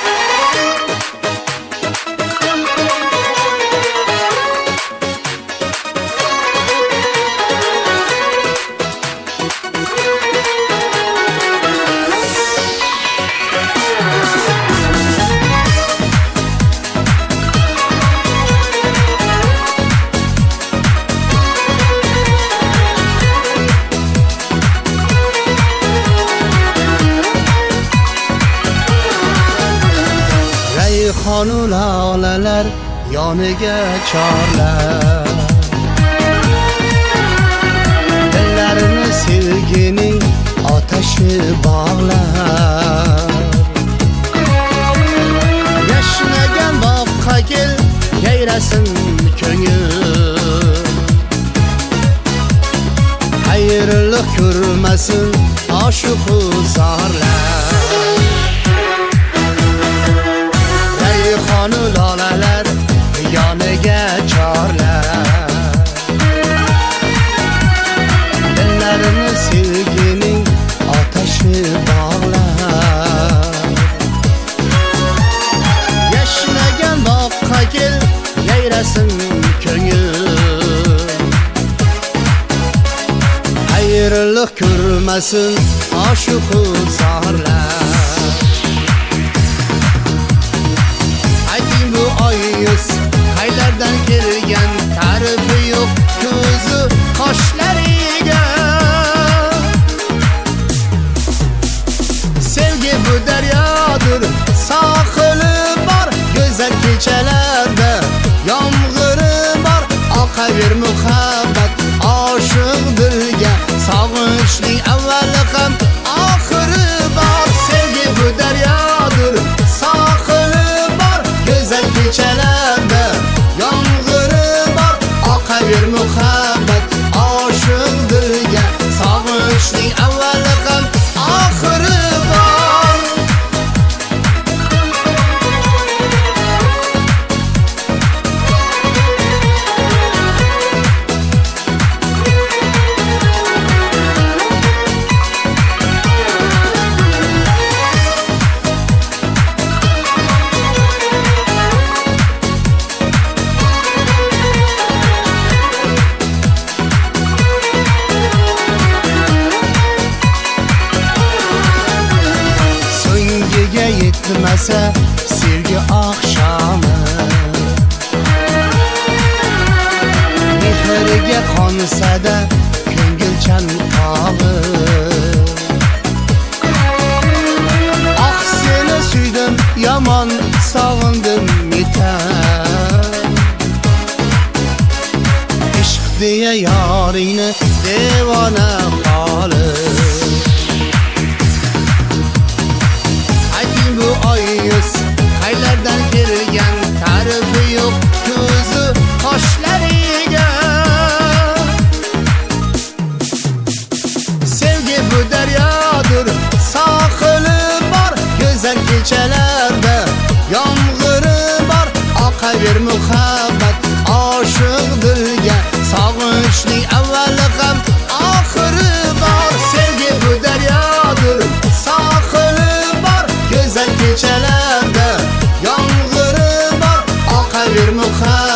Rayhonu lolalar yoniga chorlar, dillarini sevgining otashi bog'lar. Yashnagan boqqa kel, yayrasin ko'ngil, xayrlik ko'rmasin oshiqu zorlar. Rayhonu lolalar yoniga chorlar, dillarini sevgining otashi bog'lar. Yashnagan boqqa kel, yayrasin ko'ngil, xayrlik ko'rmasin oshiqu zorlar. Bu oyuz qaylardan kelgan, tarifi yo'q ko'zi qoshlariga. Sevgi bu daryodir, sohili bor, go'zal kechalarda yomg'iri bor. Oqaver muhabbat oshiq dilga, sog'inchning avvali ham oxiri bor. Sevgi bu daryodir, sohili go'zal kechalarda yomg'iri bor. Oqaver muhabbat oshiq dilga, sog'inchning avvali ham oxiri bor. Yetmasa sevgi oqshomi, mehriga qonsa-da ko'ngilchan tog'i. Ah, seni suydim, yomon sog'indim yetar. Ishq deya yoringni devona qolib, bu oyuz qaylardan kelgan, tarifi yo'q ko'zi qoshlariga. Sevgi bu daryodir, sohili bor, go'zal kechalarda yomg'iri bor. Oqaver muhabbat oshiq dilga, sog'inchning avvali ham oxiri bor. Sevgi bu daryodir, sohili bor, go'zal kechalarda yomg'iri bor. Oqaver muhabbat